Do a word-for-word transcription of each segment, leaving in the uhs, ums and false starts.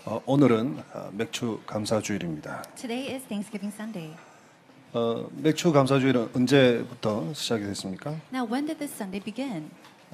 어, 오늘은 어, 맥주 감사주일입니다. Today is Thanksgiving Sunday. 어, 맥주 감사주일은 언제부터 시작이 됐습니까? Now, when did this Sunday begin?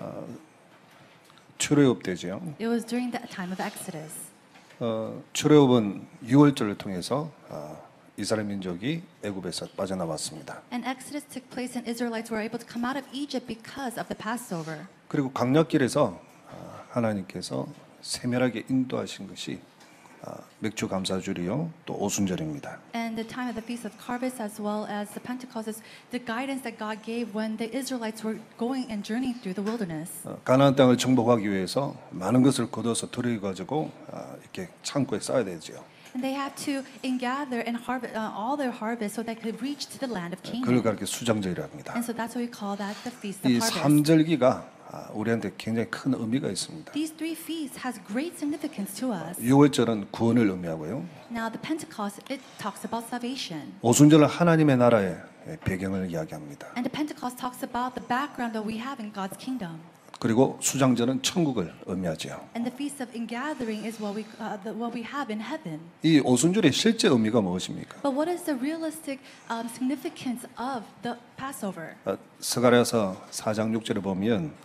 출애굽 때지요. It was during the time of Exodus. 어, 출애굽은 유월절을 통해서 어, 이스라엘 민족이 애굽에서 빠져나왔습니다. And Exodus took place and Israelites were able to come out of Egypt because of the Passover. 그리고 광야길에서 어, 하나님께서 세밀하게 인도하신 것이 어, 맥주 감사주일이요, 또 오순절입니다. And the time of the Feast of Harvest as well as the Pentecost is the guidance that God gave when the Israelites were going and journeying through the wilderness. 어, 가나안 땅을 정복하기 위해서 많은 것을 거둬서 들여 가지고 어, 이렇게 창고에 쌓아야 되죠. And they had to gather and harvest uh, all their harvest so they could reach to the land of 그걸 Canaan. 그렇게 수장절이라 합니다. And so that's why we call that the Feast of 이 Harvest. 삼절기가 아, 우리한테 굉장히 큰 의미가 있습니다. These three feasts has great significance to us. 유월절은 구원을 의미하고요. Now the Pentecost, it talks about salvation. 오순절은 하나님의 나라의 배경을 이야기합니다. And the Pentecost talks about the background that we have in God's kingdom. 그리고 수장절은 천국을 의미하죠. And the Feast of Ingathering is what we, uh, the, what we have in heaven. 이 오순절의 실제 의미가 무엇입니까? But what is the realistic um, significance of the Passover? 어, 스가랴서 사 장 육 절에 보면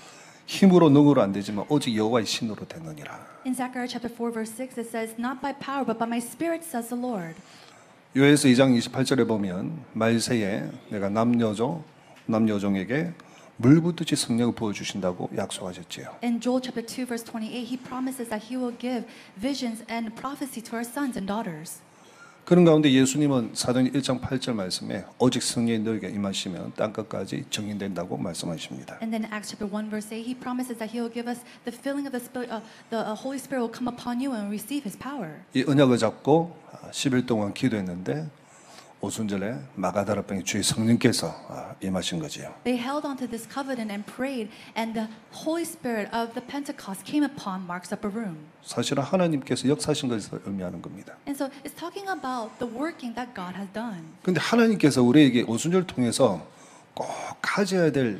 힘으로 능으로 안 되지만 오직 여호와의 신으로 되느니라. In Zechariah chapter four verse six it says, "Not by power but by my spirit," says the Lord. 요에서 이 장 이십팔 절에 보면 말세에 내가 남녀조 남녀종에게 물 붓듯이 성령을 부어 주신다고 약속하셨지요. In Joel chapter two verse twenty-eight, he promises that he will give visions and prophecy to our sons and daughters. 그런 가운데 예수님은 사도행 일 장 팔 절 말씀에 오직 성령이 너에게 임하시면 땅끝까지 정인된다고 말씀하십니다. And then in Acts chapter one verse eight, he promises that he will give us the filling of the Spirit, uh, the uh, Holy Spirit will come upon you and receive his power. 이 언약을 잡고 십 일 동안 기도했는데 오순절에 마가다라병의 주의 성령께서 임하신 거지요. They held on to this covenant and prayed, and the Holy Spirit of the Pentecost came upon Mark's upper room. 사실은 하나님께서 역사하신 것을 의미하는 겁니다. And so it's talking about the working that God has done. 그런데 하나님께서 우리에게 오순절을 통해서 꼭 가져야 될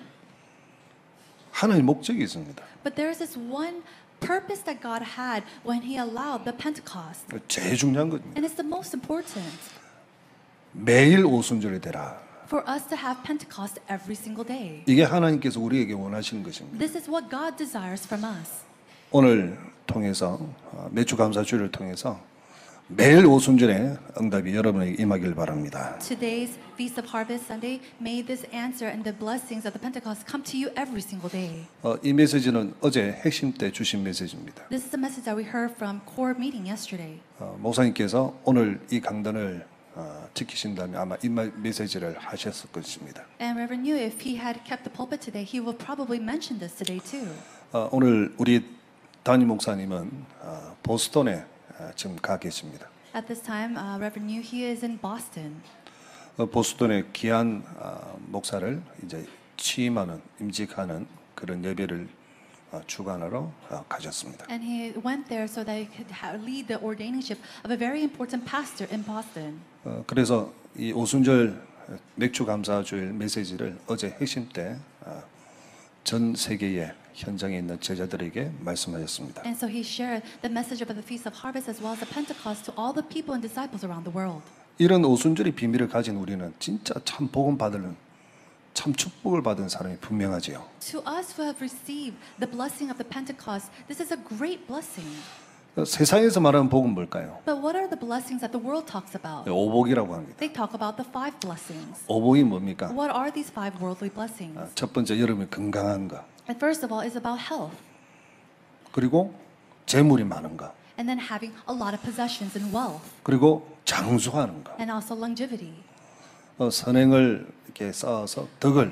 하나님의 목적이 있습니다. But there is this one purpose that God had when he allowed the Pentecost. 제일 중요한 겁니다. And it's the most important. 매일 오순절이 되라. For us to have Pentecost every single day. 이게 하나님께서 우리에게 원하시는 것입니다. This is what God desires from us. 오늘 통해서 맥주 감사주일을 통해서 매일 오순절에 응답이 여러분에게 임하길 바랍니다. Today's Feast of Harvest Sunday, may this answer and the blessings of the Pentecost come to you every single day. 어, 이 메시지는 어제 핵심 때 주신 메시지입니다. This is the message that we heard from core meeting yesterday. 어, 목사님께서 오늘 이 강단을 어, 지키신다면 아마 이 메시지를 하셨을 것입니다. And Reverend Yu, if he had kept the pulpit today, he will probably mention this today too. 어, 오늘 우리 담임 목사님은 어, 보스턴에 어, 지금 가 계십니다. At this time, uh, Reverend Yu, he is in Boston. 어, 보스턴의 귀한 어, 목사를 이제 취임하는 임직하는 그런 예배를 어, 주관하러 어, 가셨습니다. And he went there so that he could ha- lead the ordainingship of a very important pastor in Boston. 어, 그래서 이 오순절 맥주 감사주일 메시지를 어제 핵심 때 전 어, 세계의 현장에 있는 제자들에게 말씀하셨습니다. And so he shared the message about the Feast of Harvest as well as the Pentecost to all the people and disciples around the world. 이런 오순절의 비밀을 가진 우리는 진짜 참 복음 받는 참 축복을 받은 사람이 분명하지요. To us who have received the blessing of the Pentecost, this is a great blessing. 세상에서 말하는 복은 뭘까요? But what are the blessings that the world talks about? 오복이라고 합니다. They talk about the five blessings. 오복이 뭡니까? What are these five worldly blessings? 아, 첫 번째 여러분이 건강한 거, And first of all is about health, 그리고 재물이 많은 거, and then having a lot of possessions and wealth, 그리고 장수하는 거. and also longevity. 어, 선행을 이렇게 쌓아서 덕을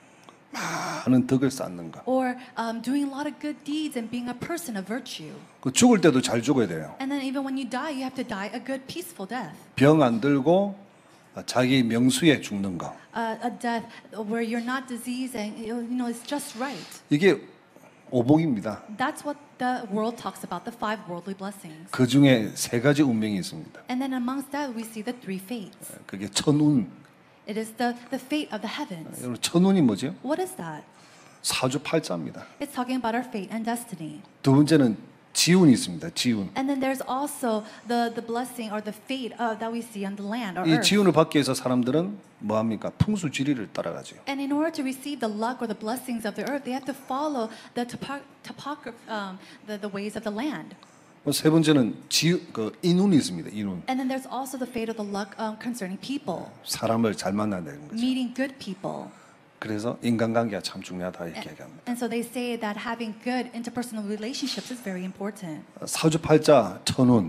많은 덕을 쌓는 거. Or um, doing a lot of good deeds and being a person of virtue. 그 죽을 때도 잘 죽어야 돼요. And then even when you die, you have to die a good, peaceful death. 병 안 들고 자기 명수에 죽는 거. Uh, a death where you're not diseased and you know it's just right. 이게 오복입니다. That's what the world talks about, the five worldly blessings. 그 중에 세 가지 운명이 있습니다. And then amongst that, we see the three fates. 그게 천운. It is the, the fate of the heavens. 여러분 천운이 뭐죠? What is that? 사주팔자입니다. It's talking about our fate and destiny. 두 번째는 지운이 있습니다. 지운. And then there's also the, the blessing or the fate uh, that we see on the land or 이 earth. 지운을 받기 위해서 사람들은 뭐 합니까? 풍수지리를 따라가죠. And in order to receive the luck or the blessings of the earth, they have to follow the topo- topograph, um, the, the ways of the land. 세 번째는 지, 그 인운이 있습니다. 인운. And then there's also the fate of the luck um, concerning people, 사람을 잘 만나는 거죠. meeting good people. 그래서 인간관계가 참 중요하다 이렇게 And, 얘기합니다. and so they say that having good interpersonal relationships is very important. 사주팔자 천운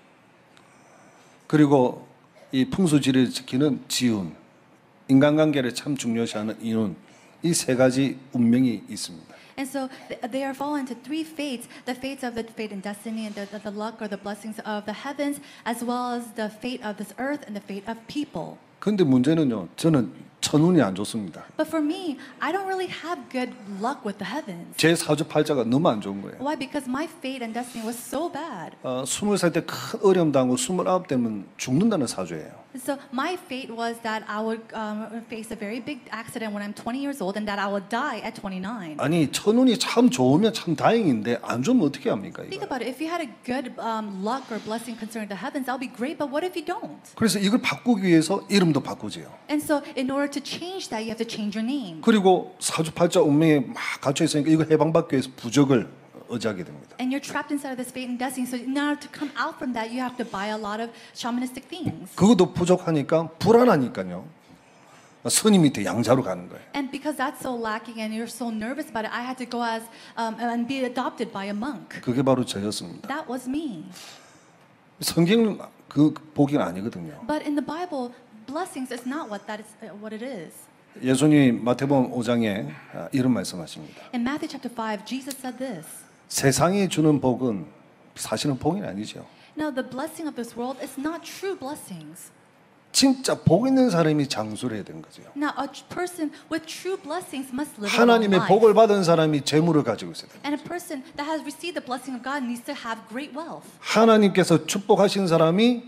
그리고 이 풍수지리를 지키는 지운 인간관계를 참 중요시하는 인운 이 세 가지 운명이 있습니다. And so th- they are fallen into three fates: the fates of the fate and destiny, and the, the, the luck or the blessings of the heavens, as well as the fate of this earth and the fate of people. 근데 문제는요. 저는 천운이 안 좋습니다. But for me, I don't really have good luck with the heavens. 제 사주팔자가 너무 안 좋은 거예요. Why? Because my fate and destiny was so bad. 어, 스물 살 때 큰 어려움 당하고 스물아홉 되면 죽는다는 사주예요. So my fate was that I would um, face a very big accident when I'm twenty years old, and that I would die at twenty-nine. 아니 천운이 참 좋으면 참 다행인데 안 좋으면 어떻게 합니까? Think 이거? about it. If you had a good um, luck or blessing concerning the heavens, that would be great. But what if you don't? 그래서 이걸 바꾸기 위해서 이름도 바꾸지요. And so, in order to change that, you have to change your name. 그리고 사주팔자 운명에 막 갇혀 있으니까 이거 해방받기 위해서 부적을 의지하게 됩니다. And you're trapped inside of this fate and destiny. So, in order to come out from that, you have to buy a lot of shamanistic things. 그것도 부족하니까 불안하니까요. 스님 밑에 양자로 가는 거예요. And because that's so lacking, and you're so nervous about it, I had to go as um, and be adopted by a monk. 그게 바로 저였습니다. That was me. 성경은 그 복이 아니거든요. But in the Bible, blessings is not what that is. Uh, what it is. 예수님이 마태복음 오 장에 이런 말씀하십니다. In Matthew chapter five, Jesus said this. 세상이 주는 복은 사실은 복이 아니죠. Now, the blessing of this world is not true blessings. 진짜 복 있는 사람이 장수를 해야 되는 거죠. Now, a tr- person with true blessings must live a long 하나님의 life. 복을 받은 사람이 재물을 가지고 있어야 돼요. And a person that has received the blessing of God needs to have great wealth. 하나님께서 축복하신 사람이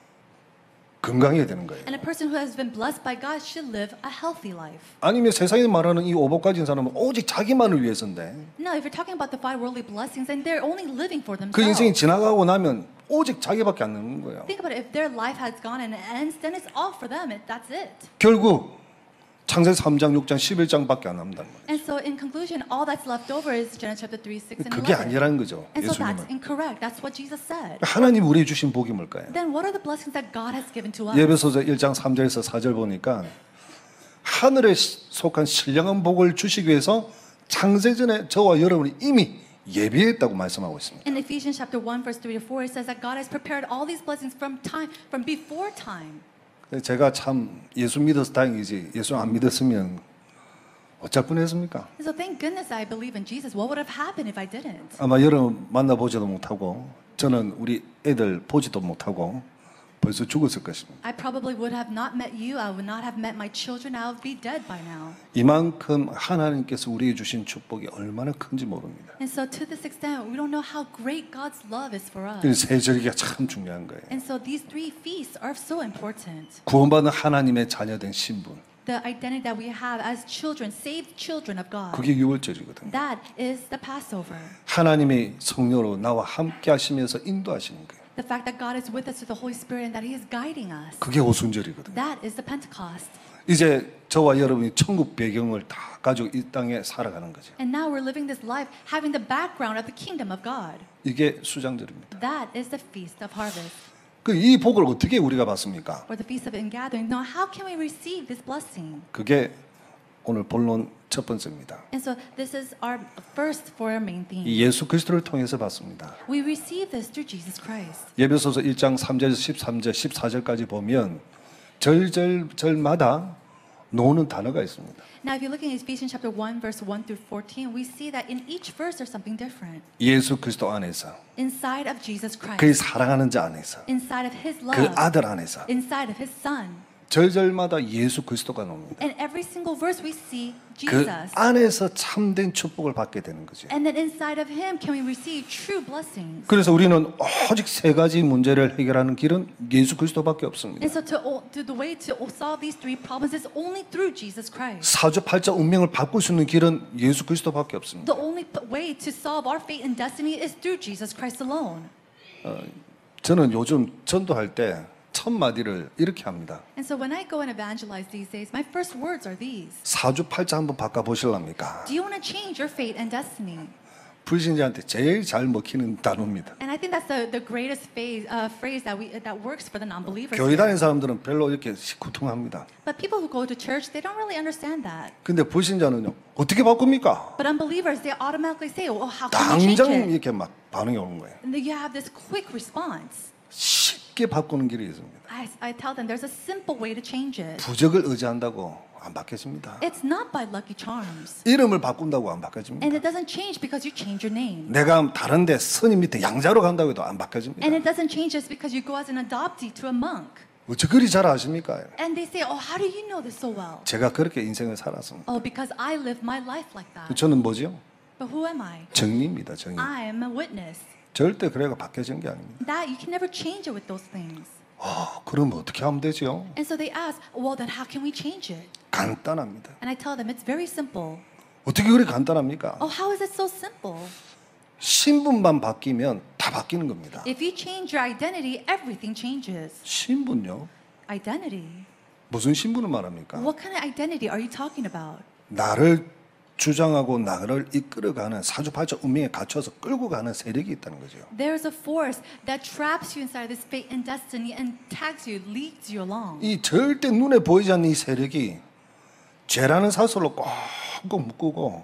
건강해야 되는 거예요. And a person who has been blessed by God should live a healthy life. 아니면 세상에 말하는 이 오복 가진 사람은 오직 자기만을 위해서인데 Now, if you're talking about the five worldly blessings, then they're only living for 그 인생이 themselves. 지나가고 나면 오직 자기밖에 안 남는 거예요. Think about it. If their life has gone and it ends, then it's all for them. It, that's it. 결국 창세기 삼 장, 육 장, 십일 장밖에 안 남는다는 거예요. And so, in conclusion, all that's left over is Genesis chapter three, six, and 그게 eleven. 아니라는 거죠. And so that's 예수님은. incorrect. That's what Jesus said. 하나님 우리에게 주신 복이 뭘까요? Then what are the blessings that God has given to us? 예배소서 일 장 삼 절에서 사 절 보니까 하늘에 속한 신령한 복을 주시기 위해서 창세전에 저와 여러분이 이미 예비했다고 말씀하고 있습니다. In Ephesians chapter one, verse three to four, it says that God has prepared all these blessings from time, from before time. 제가 참 예수 믿어서 다행이지 예수 안 믿었으면 어쩔 뻔했습니까? And so thank goodness I believe in Jesus. What would have happened if I didn't? 아마 여러분 만나보지도 못하고 저는 우리 애들 보지도 못하고 벌써 죽었을 것입니다. I probably would have not met you. I would not have met my children. I would be dead by now. 이만큼 하나님께서 우리에게 주신 축복이 얼마나 큰지 모릅니다. And so to this extent, we don't know how great God's love is for us. 그래서 세 절기가 참 중요한 거예요. And so these three feasts are so important. 구원받은 하나님의 자녀된 신분. The identity that we have as children, saved children of God. 그게 유월절이거든요. That is the Passover. 하나님이 성령으로 나와 함께 하시면서 인도하시는 거예요. The fact that God is with us through the Holy Spirit and that He is guiding us. 그게 오순절이거든요. That is the Pentecost. 이제 저와 여러분이 천국 배경을 다 가지고 이 땅에 살아가는 거죠. And now we're living this life having the background of the kingdom of God. 이게 수장절입니다. That is the Feast of Harvest, 그 이 복을 어떻게 우리가 받습니까? or the Feast of Ingathering. Now, how can we receive this blessing? 그게 오늘 본론 첫 번째입니다. And so this is our first for our main theme. 이 예수 그리스도를 통해서 받습니다. We receive this through Jesus Christ. 예배소서 일 장 삼 절에서 십삼 절, 십사 절까지 보면 절절절마다 노는 단어가 있습니다. Now, if you look in Ephesians chapter one, verse one through fourteen, we see that in each verse there's something different. 예수 그리스도 안에서, Inside of Jesus 그의 Christ, 사랑하는 자 안에서, inside of His 그 love, 아들 안에서 inside of His Son, 절절마다 예수 그리스도가 나옵니다. In every single verse we see 그 Jesus. 안에서 참된 축복을 받게 되는 거죠. And then inside of him can we receive true blessings. 그래서 우리는 오직 세 가지 문제를 해결하는 길은 예수 그리스도밖에 없습니다. And so to, to the way to solve these three problems is only through Jesus Christ. 사주팔자 운명을 바꿀 수 있는 길은 예수 그리스도밖에 없습니다. The only p- way to solve our fate and destiny is through Jesus Christ alone. 저는 요즘 전도할 때 첫 마디를 이렇게 합니다. And so when I go and evangelize these days, my first words are these. 사주팔자 한번 바꿔 보실랍니까? Do you want to change your fate and destiny? 불신자한테 제일 잘 먹히는 단어입니다. And I think that's the, the greatest phase, uh, phrase that we that works for the non-believers. 교회 다니는 사람들은 별로 이렇게 시쿠퉁합니다. But people who go to church, they don't really understand that. 근데 불신자는요, 어떻게 바꿉니까? But unbelievers, they automatically say, "Oh, how can we change 당장 it?" 이렇게 막 반응이 오는 거예요. And then you have this quick response. 쉽게 바꾸는 길이 있습니다. I, I tell them there's a simple way to change it. 부적을 의지한다고 안 바뀌어집니다. It's not by lucky charms. 이름을 바꾼다고 안 바뀌어집니다. And it doesn't change because you change your name. 내가 다른데 스님 밑에 양자로 간다고 해도 안 바뀌어집니다. And it doesn't change just because you go as an adoptee to a monk. 어째 그리 잘 아십니까? And they say, "Oh, how do you know this so well?" 제가 그렇게 인생을 살았습니다. Oh, because I live my life like that. 저는 뭐지요? But who am I? 정리입니다. 정리. I am a witness. 절대 그래가 바뀌어진 게 아닙니다. That you can never change it with those things. 아, 그럼 어떻게 하면 되죠? And so they ask, "Well, then how can we change it?" 간단합니다. And I tell them it's very simple. 어떻게 그리 간단합니까? Oh, how is it so simple? 신분만 바뀌면 다 바뀌는 겁니다. If you change your identity, everything changes. 신분요? Identity. 무슨 신분을 말합니까? What kind of identity are you talking about? 나를 주장하고 나를 이끌어가는 사주팔자 운명에 갇혀서 끌고 가는 세력이 있다는 거죠. There's a force that traps you inside this fate and destiny and tags you, leads you along. 이 절대 눈에 보이지 않는 이 세력이 죄라는 사슬로 꼭꼭 묶고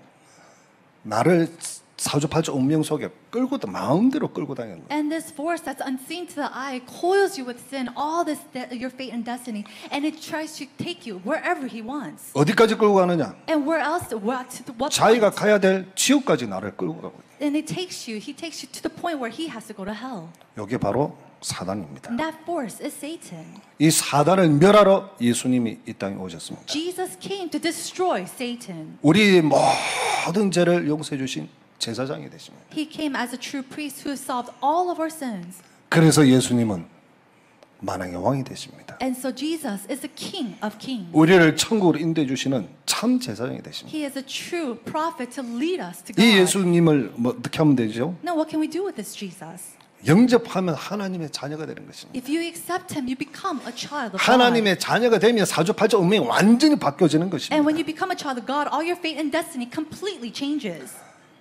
나를 사주팔자 운명 속에 끌고 마음대로 끌고 다니는 거예요. And this force that's unseen to the eye coils you with sin, all this de- your fate and destiny, and it tries to take you wherever he wants. 어디까지 끌고 가느냐? And where else? What to the, what 자기가 point? 가야 될 지옥까지 나를 끌고 가고 있어요. And it takes you. He takes you to the point where he has to go to hell. 이게 바로 사단입니다. And that force is Satan. 이 사단을 멸하러 예수님이 이 땅에 오셨습니다. Jesus came to destroy Satan. 우리 모든 죄를 용서해 주신 제사장이 되십니다. He came as a true priest who solved all of our sins. 그래서 예수님은 만왕의 왕이 되십니다. And so Jesus is the King of kings. 우리를 천국으로 인도해 주시는 참 제사장이 되십니다. He is a true prophet to lead us to 이 God. 예수님을 뭐 어떻게 하면 되죠? Now, what can we do with this Jesus? 영접하면 하나님의 자녀가 되는 것입니다. If you accept him, you become a child of God. 하나님의 자녀가 되면 사주팔자 운명이 완전히 바뀌어지는 And 것입니다. when you become a child of God, all your fate and destiny completely changes.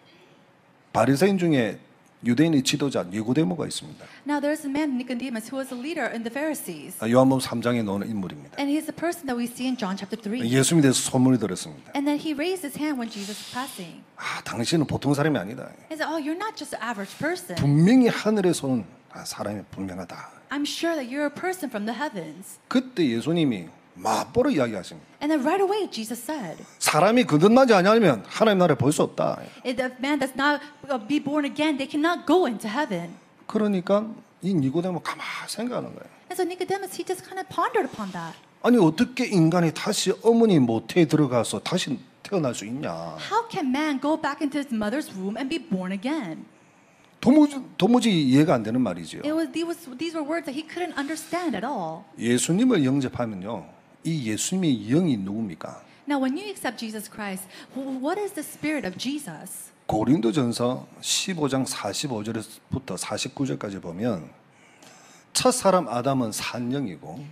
바리새인 중에 유대인의 지도자 니고데모가 있습니다. Now, there's a man, Nicodemus, who was a leader in the Pharisees. 요한복음 삼 장에 나오는 인물입니다. And he's the person that we see in John chapter three. 예수님에 대해서 소문이 들었습니다. And then he raised his hand when Jesus was passing. 아, 당신은 보통 사람이 아니다. He said, "Oh, you're not just an average person. 분명히 하늘에서 온 아, 사람이 분명하다. I'm sure that you're a person from the heavens." 그때 예수님이 맞보러 이야기하십니다. And then right away, Jesus said, 사람이 거듭나지 않으면 하나님 나라에 볼 수 없다. "If the man does not uh, be born again, they cannot go into heaven." 그러니까 이 니고데모 가만 생각하는 거예요. And so Nicodemus, he just kind of pondered upon that. 아니 어떻게 인간이 다시 어머니 모태에 들어가서 다시 태어날 수 있냐? How can man go back into his mother's womb and be born again? 도무지, 도무지 이해가 안 되는 말이죠. It was, these, was, these were words that he couldn't understand at all. 예수님을 영접하면요, 이 예수님의 영이 누굽니까? Now, when you accept Jesus Christ, wh- what is the spirit of Jesus? 고린도전서 십오 장 사십오 절부터 사십구 절까지 보면 첫 사람 아담은 산 영이고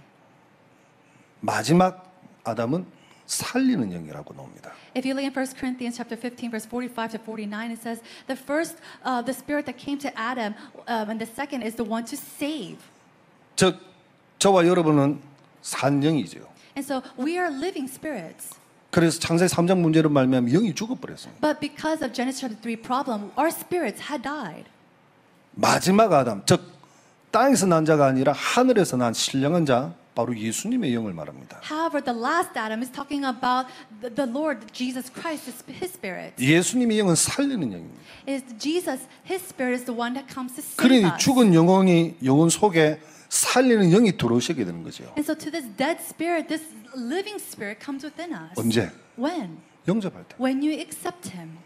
마지막 아담은 살리는 영이라고 나옵니다. If you look in First Corinthians chapter fifteen, verse forty-five to forty-nine, it says the first, uh, the spirit that came to Adam, um, and the second is the one to save. 즉 저와 여러분은 산 영이죠. And so we are living spirits. 그래서 창세기 삼 장 문제로 말미암아 영이 죽어버렸습니다. But because of Genesis chapter three problem, our spirits had died. 마지막 아담, 즉 땅에서 난 자가 아니라 하늘에서 난 신령한 자, 바로 예수님의 영을 말합니다. However, the last Adam is talking about the, the Lord Jesus Christ, his, his spirit. 예수님의 영은 살리는 영입니다. Is Jesus, his spirit is the one that comes to save 그러니 us. 죽은 영혼이 영혼 속에 살리는 영이 들어오시게 되는 거죠. And so to this dead spirit, this living spirit comes within us. 언제? When? 영접할 때. When you accept him.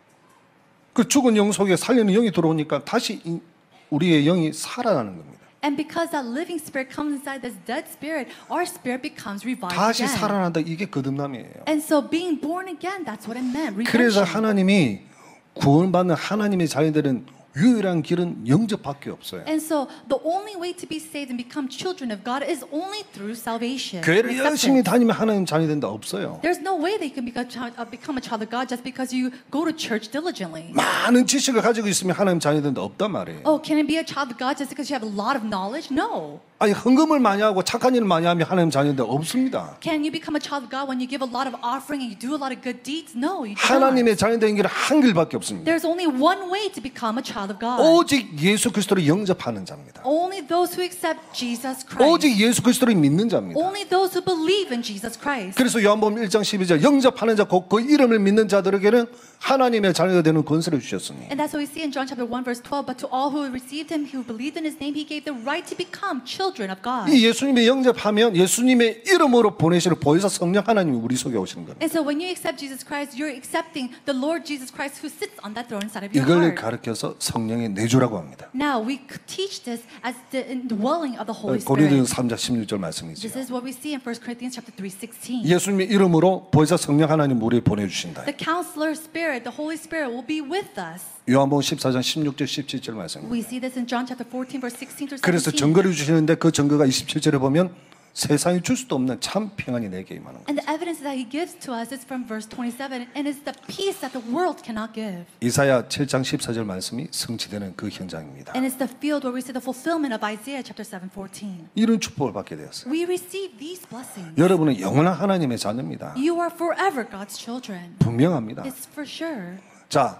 그 죽은 영 속에 살리는 영이 들어오니까 다시 이- 우리의 영이 살아나는 겁니다. And because that living spirit comes inside this dead spirit, our spirit becomes revived 다시 again. 살아난다. 이게 거듭남이에요. And so being born again, that's what it meant. 그래서 Redemption. 하나님이 구원받는 하나님의 자녀들은 유일한 길은 영접밖에 없어요. And so the only way to be saved and become children of God is only through salvation. 교회를 and 열심히 acceptance. 다니면 하나님 자녀 된다 없어요. There's no way that you can become a child, uh, become a child of God just because you go to church diligently. 많은 지식을 가지고 있으면 하나님 자녀 된다 없단 말이에요. Oh, can it be a child of God just because you have a lot of knowledge? No. 아니 헌금을 많이 하고 착한 일을 많이 하면 하나님 자녀 된다 없습니다. Can you become a child of God when you give a lot of offering and you do a lot of good deeds? No, you do 하나님의 not. 자녀 되는 길은 한 길밖에 없습니다. There's only one way to become a child of God. 오직 예수 그리스도를 영접하는 자입니다. Only those who accept Jesus Christ. 오직 예수 그리스도를 믿는 자입니다. Only those who believe in Jesus Christ. 그래서 요한복음 일 장 십이 절 영접하는 자 곧 그 이름을 믿는 자들에게는 하나님의 자녀가 되는 권세를 주셨으니 And that's what we see in John chapter one verse twelve. But to all who received him, who believed in his name, he gave the right to become children of God. 이 예수님의 영접하면 예수님의 이름으로 보내시는 보혜사 성령 하나님이 우리 속에 오시는 겁니다. And so when you accept Jesus Christ, you're accepting the Lord Jesus Christ who sits on that throne inside of your 이걸 heart. 가르쳐서 성령의 내주라고 합니다. Now we c- teach this as the indwelling of the Holy 고린도전서 Spirit. 삼 장 십육 절 말씀이죠. This is what we see in First Corinthians chapter three sixteen. 예수님의 이름으로 보혜사 성령 하나님 우리에 보내주신다. The Counselor Spirit, the Holy Spirit, will be with us. 요한복음 십사 장 십육 절 십칠 절 말씀입니다. We see this in John chapter fourteen verse sixteen through 그래서 seventeen. 증거를 주시는데 그 증거가 이십칠 절에 보면 세상이 줄 수도 없는 참 평안이 내게 임하는 거예요. And the evidence that he gives to us is from verse twenty-seven, and it's the peace that the world cannot give. 이사야 칠 장 십사 절 말씀이 성취되는 그 현장입니다. And it's the field where we see the fulfillment of Isaiah chapter seven fourteen. 이런 축복을 받게 되었어요. We receive these blessings. 여러분은 영원한 하나님의 자녀입니다. You are forever God's children. 분명합니다. It's for sure. 자,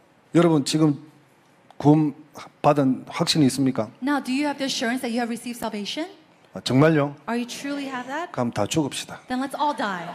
여러분 지금 구원 받은 확신이 있습니까? Now, do you have the assurance that you have received salvation? 아, 정말요? Are you truly have that? 그럼 다 죽읍시다. Then let's all die.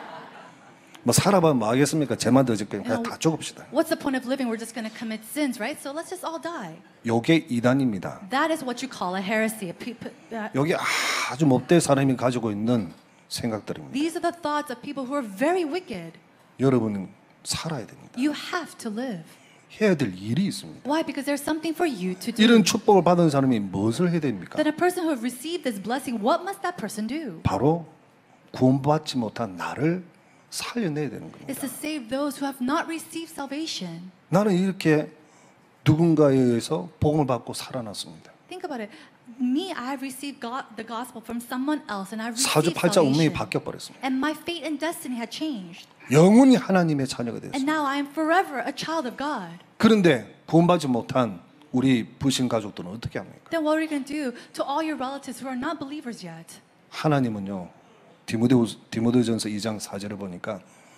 뭐 살아봐면 뭐 하겠습니까? 죄만 더 짓고 그냥 다 죽읍시다. What's the point of living? We're just going to commit sins, right? So let's just all die. 요게 이단입니다. That is what you call a heresy. A pe- pe- uh, 요게 아주 못된 사람이 가지고 있는 생각들입니다. These are the thoughts of people who are very wicked. 여러분은 살아야 됩니다. You have to live. 해야 될 일이 있습니다. Why? Because there's something for you to do. 이런 축복을 받은 사람이 무엇을 해야 됩니까? Then a person who have received this blessing, what must that person do? 바로 구원받지 못한 나를 살려내야 되는 겁니다. It's to save those who have not received salvation. 나는 이렇게 누군가에 의해서 복음을 받고 살아났습니다. Think about it. Me, I have received God, the gospel from someone else, and I received 사주팔자 운명이 salvation. 바뀌어 버렸습니다. And my fate and destiny had changed. 영원히 하나님의 자녀가 And 되었습니다. now I am forever a child of God. 그런데 구원받지 못한 우리 불신 가족들은 어떻게 합니까? Then what are you going to do to all your relatives who are not believers yet? 하나님은요. 디모데후 디모데전서 이 장 사 절을 보니까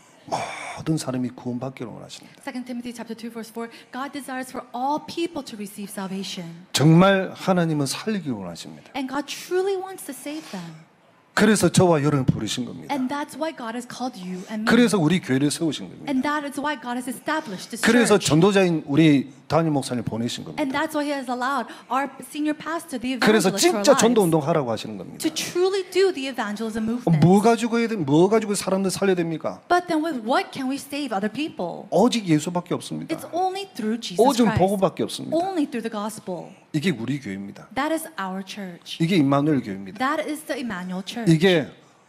모든 사람이 구원받기를 원하십니다. Second Timothy chapter two verse four, God desires for all people to receive salvation. 정말 하나님은 살리기를 원하십니다. And God truly wants to save them. 그래서 저와 여러분을 부르신 겁니다. And that's why God has called you and me. 그래서 우리 교회를 세우신 겁니다. And that is why God has established this 그래서 church. 전도자인 우리 담임 목사님 보내신 겁니다. And that's why He has allowed our senior pastor, the 그래서 evangelist, for our 진짜 전도 lives, 운동 하라고 하시는 겁니다. to truly do the evangelism movement. 뭐 가지고 해야 돼? 뭐 가지고 사람들 살려야 됩니까? But then with what can we save other people? 오직 예수밖에 없습니다. It's only through Jesus 오직 Christ. 복음밖에 없습니다. Only through the gospel. 이게 우리 교회입니다. That is our church. 이게 임마누엘 교회입니다. That is the Emmanuel Church. 이게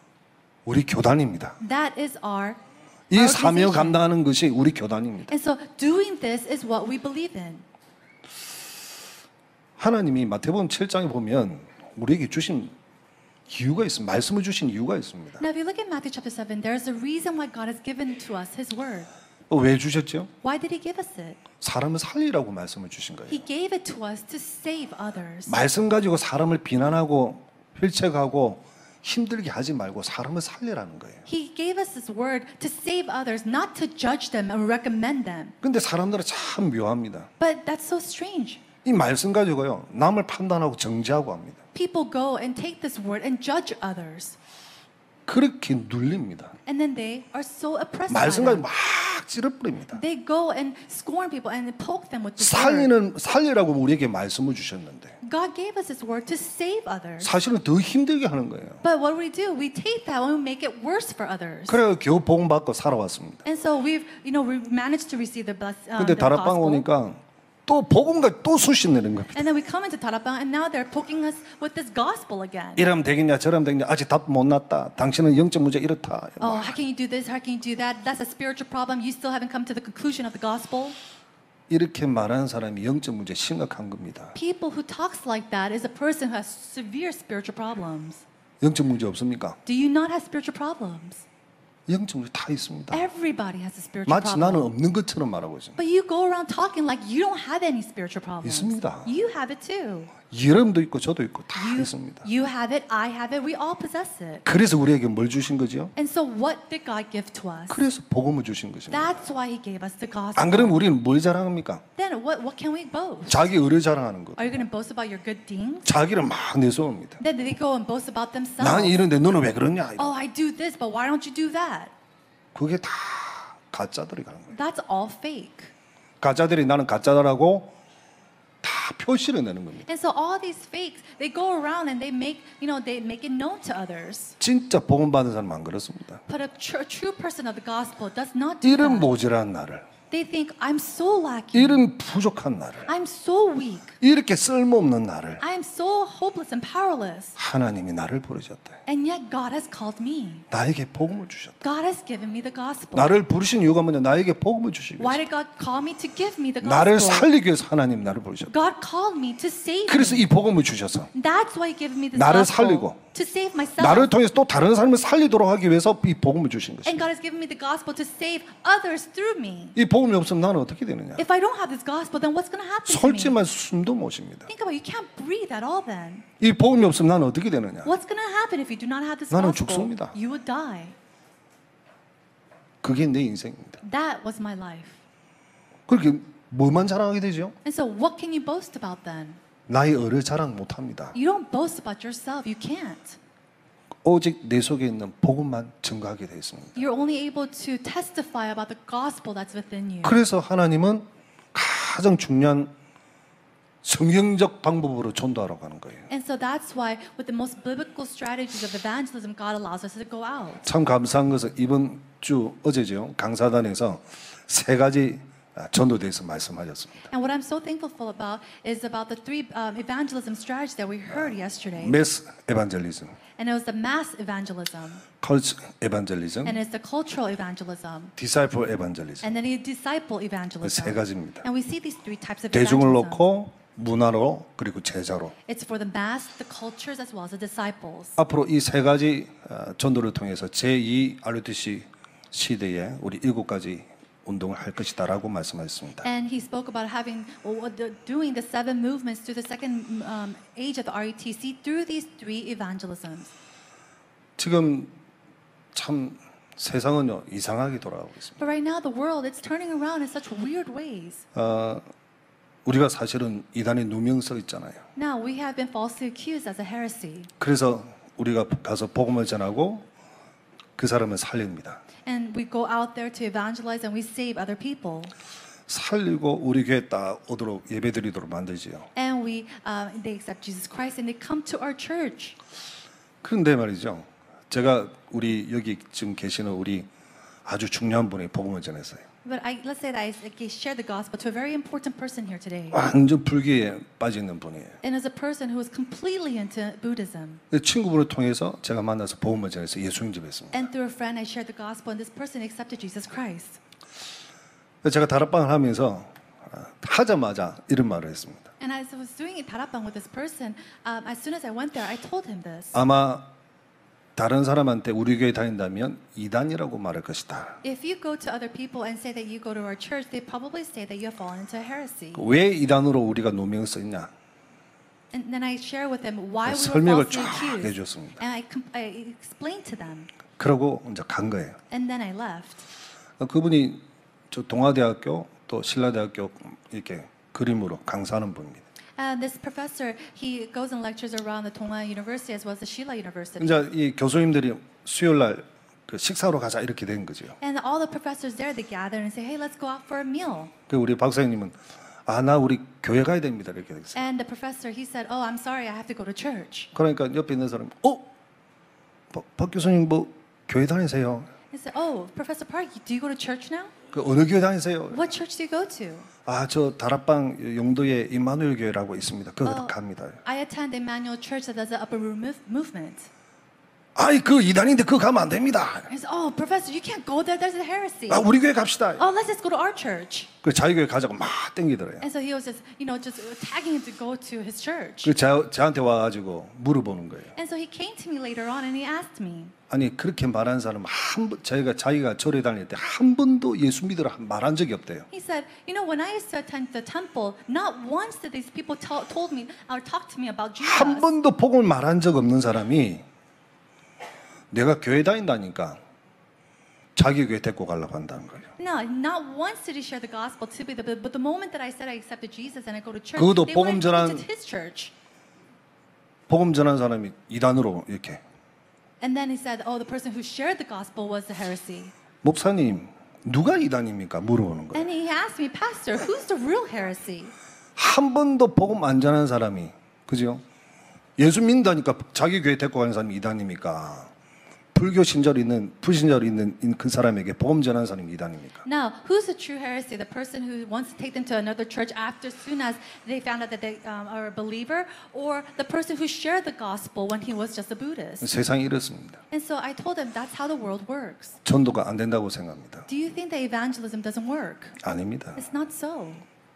우리 교단입니다. That is our 이 our 사명을 organization. 감당하는 것이 우리 교단입니다. And so doing this is what we believe in. 하나님이 마태복음 칠 장에 보면 우리에게 주신 이유가 있습니다. 말씀을 주신 이유가 있습니다. Now if you look at Matthew chapter seven, there's a reason why God has given to us His word. 어, 왜 주셨죠? Why did He give us it? 사람을 살리라고 말씀을 주신 거예요. He gave it to us to save others. 말씀 가지고 사람을 비난하고 휠체크하고 힘들게 하지 말고 사람을 살리라는 거예요. He gave us His word to save others, not to judge them and recommend them. 근데 사람들은 참 묘합니다. But that's so strange. 이 말씀 가지고요. 남을 판단하고 정죄하고 합니다. People go and take this word and judge others. 그렇게 눌립니다. And then they are so oppressed by 말씀까지 them. 막 찌르버립니다. They go and scorn people and poke them with the word. 살리는 살리라고 우리에게 말씀을 주셨는데 God gave us His word to save others. 사실은 더 힘들게 하는 거예요. But what do we do? We take that and we make it worse for others. 그래서 겨우 복음 받고 살아왔습니다. And so we've, you know, we managed to receive the, bless, um, 근데 the 다락방 gospel. 오니까 또 복음과 또 수신 내는 겁니다. And then we come into Tarapang and now they're poking us with this gospel again. 이러면 되겠냐 저러면 되겠냐 아직 답 못 났다. 당신은 영적 문제 이렇다. Oh, how can you do this? How can you do that? That's a spiritual problem. You still haven't come to the conclusion of the gospel. 이렇게 말하는 사람이 영적 문제 심각한 겁니다. People who talks like that is a person who has severe spiritual problems. 영적 문제 없습니까? Do you not have spiritual problems? 영적 문제 다 있습니다. Everybody has a spiritual 마치 나는 problem. 없는 것처럼 말하고 있습니다. But you go around talking like you don't have any spiritual problems. 있습니다. You have it too. 여러분도 있고 저도 있고 다 You, 있습니다. you have it, I have it, we all possess it. 그래서 우리에게 뭘 주신 거죠? And so what did God give to us? 그래서 복음을 주신 것입니다. That's why He gave us the gospel. 안 그러면 우리는 뭘 자랑합니까? Then what, what can we boast? 자기 의를 자랑하는 것. Are you going to boast about your good things? 자기를 막 내세웁니다. Then they go and boast about themselves. 나는 이런데 너는 왜 그러냐? Oh, I do this, but why don't you do that? 그게 다 가짜들이 가는 거예요. That's all fake. 가짜들이 나는 가짜다라고 다 표시를 내는 겁니다. And so all these fakes, they go around and they make, you know, they make it known to others. 진짜 복음 받은 사람은 안 그렇습니다. But a, tr- a true person of the gospel does not do 이런 that. 모자란 나를, They think, I'm so lacking. 이런 부족한 나를, I'm so weak. 이렇게 쓸모없는 나를 I am so hopeless and powerless. 하나님이 나를 부르셨다. And yet God has called me. 나에게 복음을 주셨다. God has given me the gospel. 나를 부르신 이유가 뭐냐? 나에게 복음을 주시기 Why 위해서. did God call me to give me the 나를 gospel? 살리기 위해서 하나님 나를 부르셨다. God called me to save 그래서 me. 이 복음을 주셔서 That's why He gave me this 나를 gospel. 살리고 To save myself. 나를 통해서 또 다른 사람을 살리도록 하기 위해서 이 복음을 주신 And 것입니다. God has given me the gospel to save others through me. 이 복음이 없으면 나는 어떻게 되느냐? If I don't have this gospel, then what's going to happen to me? 솔직히 말해서 숨도 못 쉽니다. Think about it. You can't breathe at all then. 이 복음이 없으면 나는 어떻게 되느냐? What's going to happen if you do not have this 나는 gospel? 죽습니다. You would die. 그게 내 인생입니다. That was my life. 그렇게 뭐만 자랑하게 되죠? And so what can you boast about then? 나의 의를 자랑 못합니다. You don't boast about yourself. You can't. 오직 내 속에 있는 복음만 증거하게 되어 있습니다. You're only able to testify about the gospel that's within you. 그래서 하나님은 가장 중요한 성경적 방법으로 전도하라고 하는 거예요. And so that's why with the most biblical strategies of evangelism, God allows us to go out. 참 감사한 것은 이번 주 어제죠 강사단에서 세 가지 전도에 대해서 말씀하셨습니다. And what I'm so thankful about is about the three um, evangelism strategies that we heard yesterday. 매스 에반젤리즘, And it was the mass evangelism, 컬처 에반젤리즘, and it's the cultural evangelism, 디사이플 에반젤리즘 and then the disciple 그 세 evangelism. 가지입니다. And we see these three types of 대중을 evangelism. 놓고 문화로 그리고 제자로 It's for the mass, the cultures, as well as the disciples. 앞으로 이 세 가지 어, 전도를 통해서 제이 알유티씨 시대에 우리 일곱 가지 운동을 할 것이다라고 말씀하셨습니다. And he spoke about having, or the, doing the seven movements through the second um, age of the R E T C through these three evangelisms. 지금 참 세상은요 이상하게 돌아가고 있습니다. But right now, the world, it's turning around in such weird ways. 어, 우리가 사실은 이단에 누명 써 있잖아요. Now, we have been falsely accused as a heresy. 그래서 우리가 가서 복음을 전하고 그 사람을 살립니다. And we go out there to evangelize and we save other people. 살리고 우리 교회 딱 오도록 예배드리도록 만들지요. And we, uh, they accept Jesus Christ and they come to our church. 그런데 말이죠. 제가 우리 여기 지금 계시는 우리 아주 중요한 분이 복음을 전했어요. But I, let's say that I I share the gospel to a very important person here today. 완전 불교에 빠져 있는 분이에요. And is a person who is completely into Buddhism. 친구분을 통해서 제가 만나서 복음을 전해서 예수님 집에 했습니다. And through a friend, I shared the gospel, and this person accepted Jesus Christ. 제가 다락방을 하면서 하자마자 이런 말을 했습니다. And as I was doing it tarapang with this person, um, as soon as I went there, I told him this. 아마 다른 사람한테 우리 교회 다닌다면 이단이라고 말할 것이다. If you go to other people and say that you go to our church, they probably say that you have fallen into heresy. 왜 이단으로 우리가 누명을 썼냐? And then I share with them why we were 설명을 falsely 쫙 accused. 해줬습니다. And I, com- I explained to them. 그러고 이제 간 거예요. And then I left. 그분이 저 동아대학교 또 신라대학교 이렇게 그림으로 강사하는 분입니다. And this professor, he goes and lectures around the Tonghua University as well as the Shilla University. 이제 이 교수님들이 수요일 날그 식사로 가자 이렇게 된 거죠. And all the professors there, they gather and say, hey, let's go out for a meal. 그 우리 박사님은 아, 나 우리 교회 가야 됩니다 이렇게 됐어요. And the professor, he said, oh, I'm sorry, I have to go to church. 그러니까 옆에 있는 사람이 어? 박, 박 교수님 뭐 교회 다니세요? He said, oh, Professor Park, do you go to church now? 그 어느 교회 다니세요? What church do you go to? 아, 저 다락방 용도에 임마누엘 교회라고 있습니다. 거기 어. 갑니다. I attend Emmanuel Church that does the upper room move- movement. 아이 그 이단인데 그거 가면 안 됩니다. He said, oh, Professor, you can't go there. There's a heresy. 아, 우리 교회 갑시다. Oh, let's just go to our church. 그 자기 교회 가자고 막 땡기더래요. And so he was just, you know, just tagging him to go to his church. 그 저, 저한테 와가지고 물어보는 거예요. And so he came to me later on and he asked me, 아니 그렇게 말하는 사람 한 번, 자기가 자기가 절에 다닐 때 한 번도 예수 믿으라 말한 적이 없대요. he said, you know, when I used to attend the temple, not once did these people tell, told me or talk to me about Jesus. 한 번도 복음을 말한 적 없는 사람이 내가 교회 다닌다니까 자기 교회 데리고 가려고 한다는 거예요. No, not once did he share the gospel to me. But but the moment that I said I accepted Jesus and I go to church, 그것도 they 복음 wanted to 전한- go to his church. 복음 전한 사람이 이단으로 이렇게 And then he said, oh, the person who shared the gospel was the heresy. 목사님 누가 이단입니까? 물어보는 거예요. And he asked me, Pastor, who's the real heresy? 한 번도 복음 안 전한 사람이 그죠? 예수 믿는다니까 자기 교회 데리고 가는 사람이 이단입니까? 불교 신절 있는 불신절 있는 그 사람에게 복음 전하는 사람이 이단입니까? Now, who's the true heresy? The person who wants to take them to another church after soon as they found out that they um, are a believer, or the person who shared the gospel when he was just a Buddhist? 세상이 이렇습니다. And so I told him that's how the world works. 전도가 안 된다고 생각합니다. Do you think that evangelism doesn't work? 아닙니다. It's not so.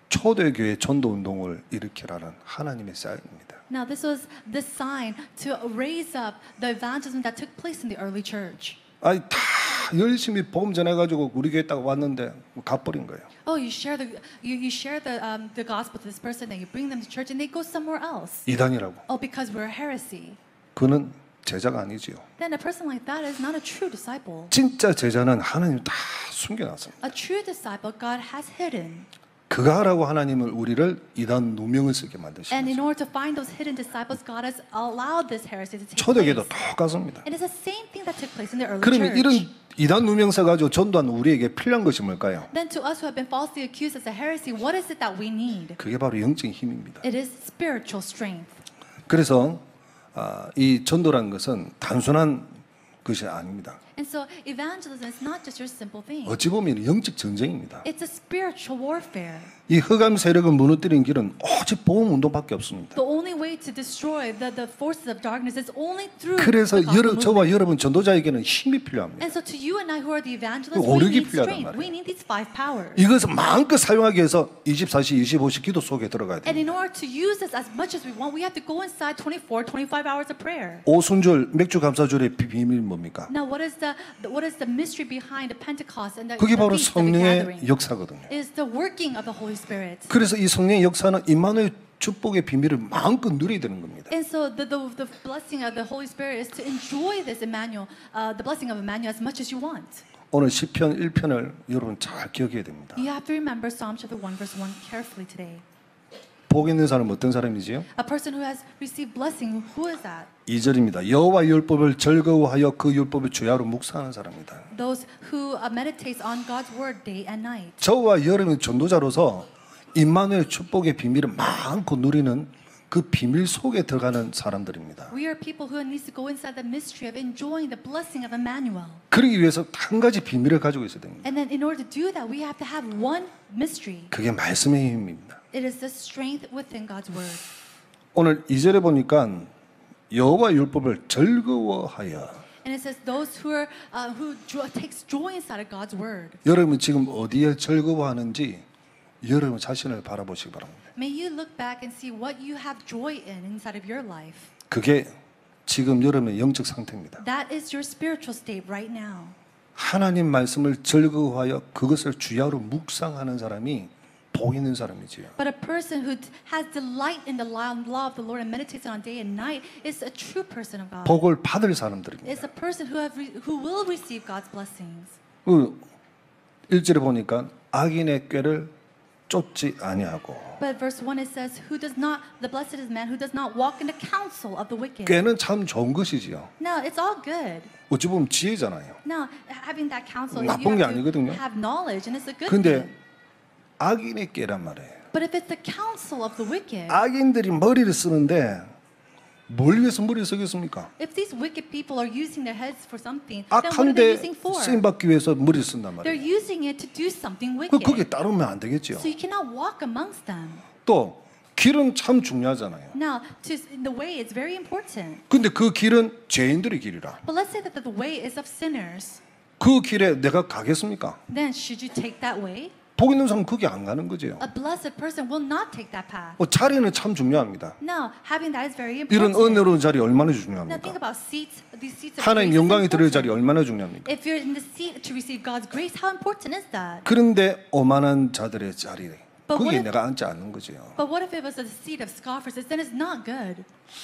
초대교회 전도 운동을 일으키라는 하나님의 사역입니다. Now, this was the sign to raise up the evangelism that took place in the early church. 아니 다 열심히 복음 전해가지고 우리 교회 딱 왔는데 가버린 거예요. Oh, you share the you, you share the um, the gospel to this person, and you bring them to church, and they go somewhere else. 이단이라고. Oh, because we're a heresy. 그는 제자가 아니지요. Then a person like that is not a true disciple. 진짜 제자는 하나님 다 숨겨놨습니다. A true disciple, God has hidden. 그가 하라고 하나님을 우리를 이단 누명을 쓰게 만드신 And in 거죠. order to find those hidden disciples, God has allowed this heresy to take 초대교회도 place. 똑같습니다. It is the same thing that took place in the early 그러면 church. 이런 이단 누명 써가지고 전도하는 우리에게 필요한 것이 뭘까요? Then to us who have been falsely accused as a heresy, what is it that we need? 그게 바로 영적인 힘입니다. It is spiritual strength. 그래서 아, 이 전도라는 것은 단순한 것이 아닙니다. And so evangelism is not just your simple thing. 어찌 보면 영적 전쟁입니다. It's a spiritual warfare. 이 흑암 세력을 무너뜨리는 길은 오직 복음 운동밖에 없습니다. The only way to destroy the, the forces of darkness is only through 그래서 the gospel 여러, movement. 저와 여러분 전도자에게는 힘이 필요합니다. And so to you and I who are the evangelists, we 오력이 need 필요하단 strength. 말이에요. We need these five powers. 이것을 마음껏 사용하기 위해서 이십사 시, 이십오 시 기도 속에 들어가야 And in 됩니다. order to use this as much as we want, we have to go inside twenty-four, twenty-five hours of prayer. 오순절 맥주 감사절의 비- 비밀 뭡니까? Now, what is the what is the mystery behind the Pentecost and the, 그게 the 바로 feast of the 성령의 gathering? 역사거든요. It is the working of the Holy Spirit. 그래서 이 성령의 역사는 임마누엘 축복의 비밀을 마음껏 누려야 되는 겁니다. And so the, the, the blessing of the Holy Spirit is to enjoy this Emmanuel, uh, the blessing of Emmanuel as much as you want. 오늘 시편 일 편을 여러분 잘 기억해야 됩니다. You have to remember Psalm chapter one verse one carefully today. 복 있는 사람은 어떤 사람이지요? A person who has received blessing, who is that? 이 절입니다. 여호와 율법을 즐거워하여 그 율법을 주야로 묵상하는 사람이다. Those who uh, meditates on God's word day and night. 저와 여러분 전도자로서 임마누엘 축복의 비밀을 마음껏 누리는 그 비밀 속에 들어가는 사람들입니다. We are people who needs to go inside the mystery of enjoying the blessing of Emmanuel. 그러기 위해서 한 가지 비밀을 가지고 있어야 됩니다. And then in order to do that, we have to have one mystery. 그게 말씀의 힘입니다. It is the strength within God's word. 오늘 이 절에 보니까 여호와 율법을 즐거워하여. And it says those who are uh, who jo- takes joy inside of God's word. 여러분 지금 어디에 즐거워하는지 여러분 자신을 바라보시기 바랍니다. May you look back and see what you have joy in inside of your life. 그게 지금 여러분의 영적 상태입니다. That is your spiritual state right now. 하나님 말씀을 즐거워하여 그것을 주야로 묵상하는 사람이 복 있는 사람이지요. But a person who d- has delight in the law law of the Lord and meditates on day and night is a true person of God. 복을 받을 사람들입니다. Is a person who have re- who will receive God's blessings. 그 일 절에 보니까 악인의 꾀를 쫓지 아니하고. But verse one it says, "Who does not? The blessed is man who does not walk in the counsel of the wicked." 꾀는 참 좋은 것이지요. No, it's all good. 어찌 보면 지혜잖아요. Now, having that counsel, you 나쁜 게 have 아니거든요. to have knowledge, and it's a good 근데 thing. 악인의 꾀란 말이에요. But if it's the counsel of the wicked, 악인들이 머리를 쓰는데 뭘 위해서 머리를 쓰겠습니까? if these wicked people are using their heads for something, then what are 악한데 they using for? 쓰임 받기 위해서 머리를 쓴단 They're 말이에요. using it to do something 그 wicked. 거기에 따르면 안 되겠죠. So you cannot walk amongst them. 또 길은 참 중요하잖아요. Now, to, in the way, it's very important. 근데 그 길은 죄인들의 길이라. But let's say that the way is of sinners. 그 길에 내가 가겠습니까? Then should you take that way? 복 있는 사람은 거기 안 가는 거죠. A blessed person will not take that path. 어, 자리는 참 중요합니다. No, having that is very 이런 important. 은혜로운 자리 얼마나 Now think 중요합니까? about seats. These seats of 하나님 grace is 영광이 들어올 important. 자리 얼마나 중요합니까? If you're in the seat to receive God's grace, how important is that? 그런데 오만한 자들의 자리에 But what 거기에 if- 내가 앉지 않는 거죠. But what if it was a seat of scoffers? Then it's not good.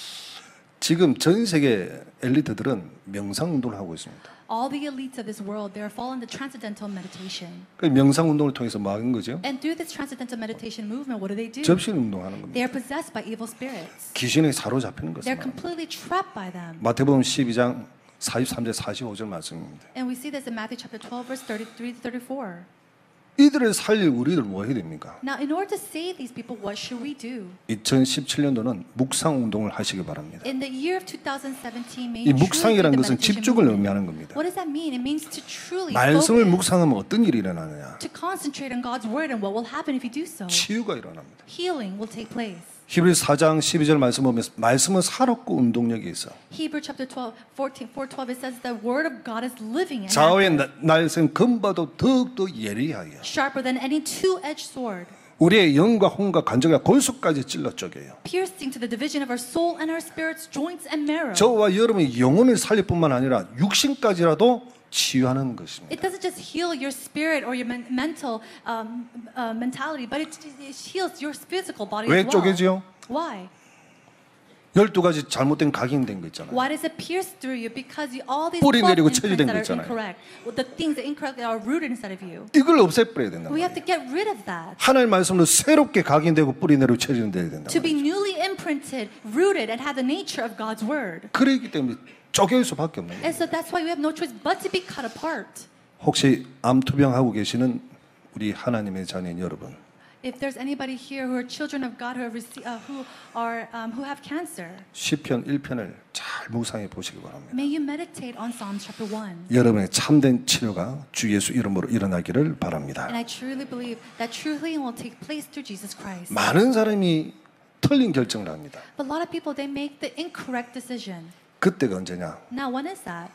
지금 전 세계 엘리트들은 명상 운동을 하고 있습니다. All the elites of this world, they are falling to transcendental meditation. 그 명상 운동을 통해서 뭐 하는 거죠? And through this transcendental meditation movement, what do they do? 접신 운동하는 겁니다. They are possessed by evil spirits. 귀신에 사로잡히는 They're 것입니다. completely trapped by them. 마태복음 십이 장 사십삼 절 사십오 절 말씀입니다. And we see this in Matthew chapter twelve, verse thirty-three to thirty-four. 이들을 살릴 우리들 뭐 해야 됩니까? Now, in order to save these people, what should we do? 이천십칠 년도는 묵상 운동을 하시기 바랍니다. In the year of twenty seventeen, may 이 you truly 묵상이라는 do the 것은 meditation 집중을 movement. 의미하는 겁니다. What does that mean? It means to truly 말씀을 focus, 묵상하면 어떤 일이 일어나느냐? to concentrate on God's word, and what will happen if you do so? 치유가 일어납니다. Healing will take place. 히브리 사 장 십이 절 말씀 보면 말씀은 살았고 운동력이 있어. Hebrew chapter twelve, fourteen, four twelve, it says the word of God is living and 좌우의 active, 날선 금바도 더욱더 예리하여 sharper than any two-edged sword, 우리의 영과 혼과 간절과 골수까지 찔러 쪼개요. piercing to the division of our soul and our spirits, joints and marrow. 저와 여러분의 영혼을 살릴 뿐만 아니라 육신까지라도 치유하는 것입니다. It doesn't just heal your spirit or your men- mental um, uh, mentality, but it, it heals your physical body 왜 as well. 쪼개지요? Why? 열두 가지 잘못된 각인된 거 있잖아요. Why does it pierce through you? Because you, all these 뿌리 false 내리고 imprints 체질된 that 거 are 있잖아요. incorrect, well, the things that incorrect are rooted inside of you. 이걸 없애버려야 된다. We have to get rid of that. 하나님 말씀으로 새롭게 각인되고 뿌리 내리고 체질돼야 된다. To be newly imprinted, rooted, and have the nature of God's word. 그렇기 때문에 쪼갤 수밖에 없는 거예요. And so that's why we have no choice but to be cut apart. 혹시 암 투병하고 계시는 우리 하나님의 자녀인 여러분, If there's anybody here who are children of God who, have received, uh, who are um, who have cancer, 시편 일 편을 잘 묵상해 보시기 바랍니다. may you meditate on Psalms chapter one. 여러분의 참된 치료가 주 예수 이름으로 일어나기를 바랍니다. And I truly believe that true healing will take place through Jesus Christ. 많은 사람이 틀린 결정을 합니다. But a lot of people, they make the incorrect decision. 그때가 언제냐? Now, when is that?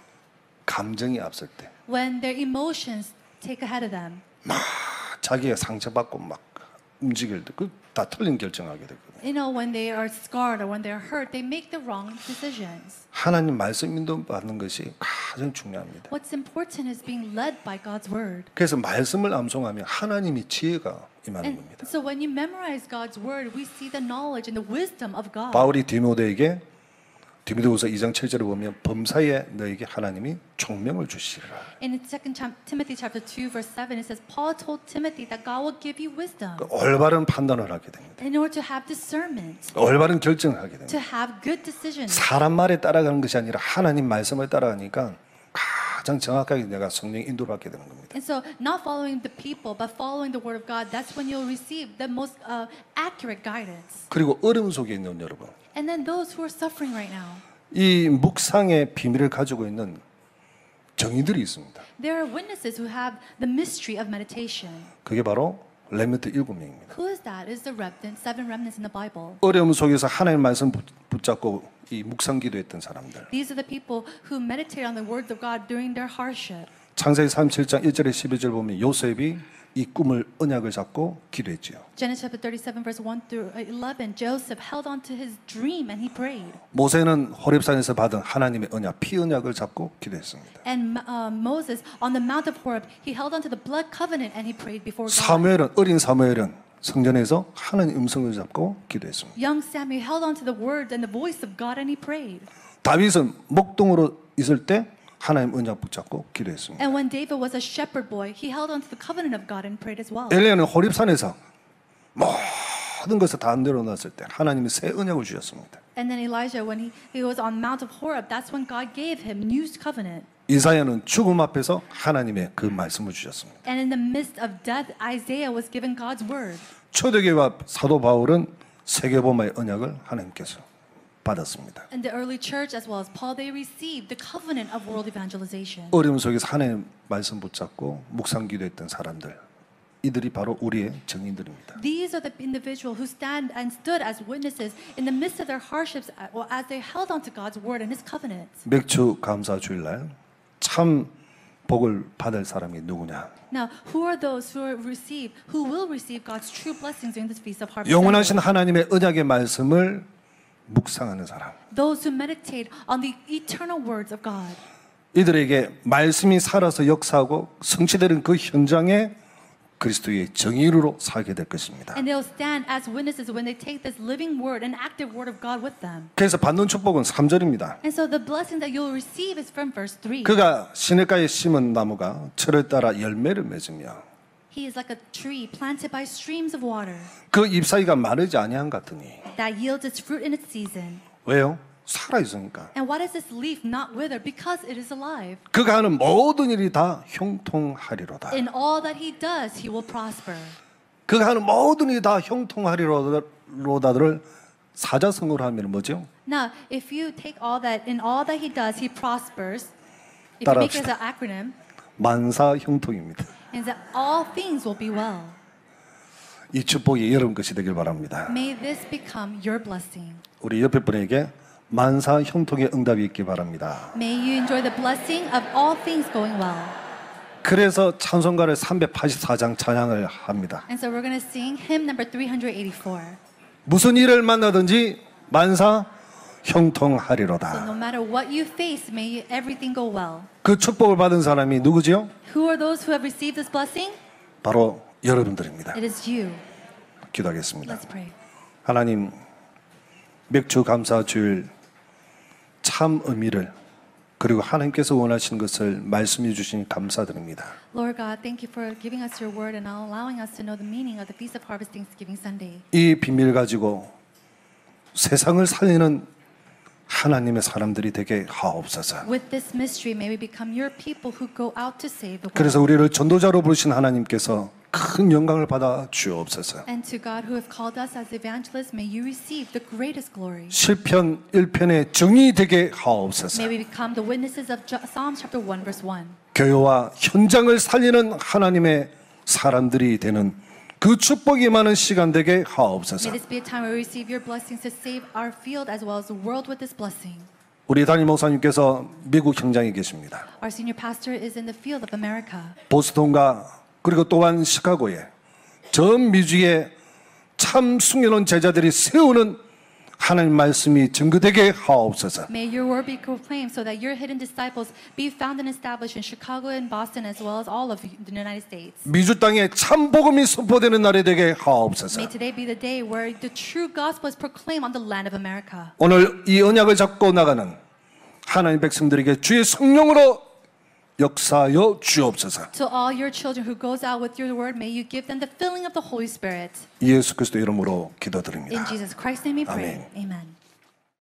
감정이 앞설 때. When their emotions take ahead of them. 막 자기가 상처받고 막 움직일 때 그 다 틀린 결정하게 되거든요. You know, when they are scarred or when they are hurt, they make the wrong decisions. 하나님 말씀 인도 받는 것이 가장 중요합니다. What's important is being led by God's word. 그래서 말씀을 암송하면 하나님의 지혜가 임하는 And 겁니다. so when you memorize God's word, we see the knowledge and the wisdom of God. 바울이 디모데에게 디모데후서 이 장 칠 절에 보면 범사에 너에게 하나님이 총명을 주시리라. In Second Timothy chapter two verse seven, it says Paul told Timothy that God will give you wisdom 올바른 판단을 하게 됩니다. in order to have discernment, 올바른 결정을 하게 됩니다. to have good decisions. 사람 말에 따라가는 것이 아니라 하나님 말씀을 따라가니까 가장 정확하게 내가 성령 인도를 받게 되는 겁니다. And so, not following the people, but following the word of God, that's when you'll receive the most uh, accurate guidance. 그리고 어려움 속에 있는 여러분, And then those who are suffering right now, 이 묵상의 비밀을 가지고 있는 정의들이 있습니다. there are witnesses who have the mystery of meditation. 그게 바로 렘넌트 일곱 명입니다. Who is that? Is the remnant, seven remnants in the Bible. 어려움 속에서 하나님 말씀 붙- 붙잡고 이 묵상 기도했던 사람들. These are the people who meditate on the words of God during their hardship. 창세기 삼십칠 장 일 절에 십이 절 보면 요셉이 이 꿈을 언약을 잡고 기도했지요. Genesis chapter thirty-seven, verse one through eleven, Joseph held on to his dream and he prayed. 모세는 호렙산에서 받은 하나님의 언약, 피 언약을 잡고 기도했습니다. And uh, Moses, on the Mount of Horeb, he held on to the blood covenant and he prayed before God. 사무엘은 어린 사무엘은 성전에서 하나님 음성을 잡고 기도했습니다. Young Samuel held on to the words and the voice of God and he prayed. 다윗은 목동으로 있을 때 하나님 언약 붙잡고 기도했습니다. And when David was a shepherd boy, he held on to the covenant of God and prayed as well. 엘리야는 호렙산에서 모든 것을 다 내려놨을 때 하나님이 새 언약을 주셨습니다. And then Elijah, when he, he was on Mount of Horeb, that's when God gave him new covenant. 이사야는 죽음 앞에서 하나님의 그 말씀을 주셨습니다. And in the midst of death, Isaiah was given God's word. 초대교회와 사도 바울은 세계복음의 언약을 하나님께서 받았습니다. And the early church, as well as Paul, they received the covenant of world evangelization. 어려움 속에서 하나님 말씀 붙잡고 묵상 기도했던 사람들, 이들이 바로 우리의 증인들입니다. These are the individuals who stand and stood as witnesses in the midst of their hardships, or as they held on to God's word and His covenants. 맥주 감사 주일날 참 복을 받을 사람이 누구냐? Now, who are those who are receive, who will receive God's true blessings during this feast of harvest? 영원하신 하나님의 언약의 말씀을 묵상하는 사람. Those who meditate on the eternal words of God. 이들에게 말씀이 살아서 역사하고 성취되는 그 현장에 그리스도의 정의로 살게 될 것입니다. And they'll stand as witnesses when they take this living word and active word of God with them. 그래서 받는 축복은 삼 절입니다. And so the blessing that you'll receive is from verse three. 그가 시냇가에 심은 나무가 철을 따라 열매를 맺으며 He is like a tree planted by streams of water 그 잎사귀가 마르지 아니한 같으니. that yields its fruit in its season. 왜요? 살아 있으니까. And why does this leaf not wither? Because it is alive. 그가 하는 모든 일이 다 형통하리로다. In all that he does, he will prosper. 그가 하는 모든 일이 다 형통하리로다를 사자성어로 하면 뭐죠? Now, if you take all that, in all that he does, he prospers. If you make it as an acronym, 만사 형통입니다. means that all things will be well. 이 축복이 여러분 것이 되길 바랍니다. May this become your blessing. 우리 옆에 분에게 만사 형통의 응답이 있기 바랍니다. May you enjoy the blessing of all things going well. 그래서 찬송가를 삼백팔십사 장 찬양을 합니다. And so we're going to sing hymn number three eighty-four. 무슨 일을 만나든지 만사 So 형통하리로다. no matter what you face, may you, everything go well. 그 축복을 받은 사람이 누구지요? Who are those who have received this blessing? 바로 여러분들입니다. It is you. 기도하겠습니다. Let's pray. 하나님, 맥주 감사 주일 참 의미를 그리고 하나님께서 원하시는 것을 말씀해 주시니 감사드립니다. Lord God, thank you for giving us your word and allowing us to know the meaning of the Feast of Harvest Thanksgiving Sunday. 이 비밀 가지고 세상을 살리는 하나님의 사람들이 되게 하옵소서. With this mystery, may we become your people who go out to save the world. 그래서 우리를 전도자로 부르신 하나님께서 큰 영광을 받아 주옵소서. And to God who have called us as evangelists, may you receive the greatest glory. 시편 일 편의 정의 되게 하옵소서. May we become the witnesses of Psalm chapter one verse one. 교회와 현장을 살리는 하나님의 사람들이 되는 그 축복이 많은 시간 되게 하옵소서. May this be a time where we receive your blessings to save our field as well as the world with this blessing. 우리 담임 목사님께서 미국 현장에 계십니다. Our senior pastor is in the field of America. 보스턴과 그리고 또한 시카고에 전 미주에 참 숨겨놓은 제자들이 세우는 하나님 말씀이 증거되게 하옵소서. May your word be proclaimed so that your hidden disciples be found and established in Chicago and Boston as well as all of the United States. 미주 땅에 참 복음이 선포되는 날이 되게 하옵소서. May today be the day where the true gospel is proclaimed on the land of America. 오늘 이 언약을 잡고 나가는 하나님 백성들에게 주의 성령으로 역사하여 주옵소서. To all your children who goes out with your word, may you give them the filling of the Holy Spirit. 예수 그리스도 이름으로 기도드립니다. In Jesus Christ's name we pray. Amen. Amen.